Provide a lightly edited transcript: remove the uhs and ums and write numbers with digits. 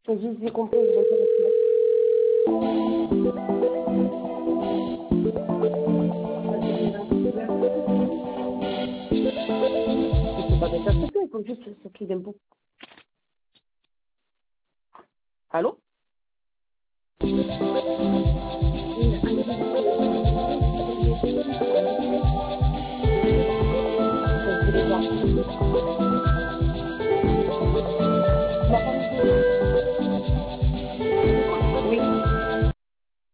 J'ai compris, je vais dire. C'est pas bien ça, il faut juste ce qu'il aime beaucoup. Allô? Je voulais voir.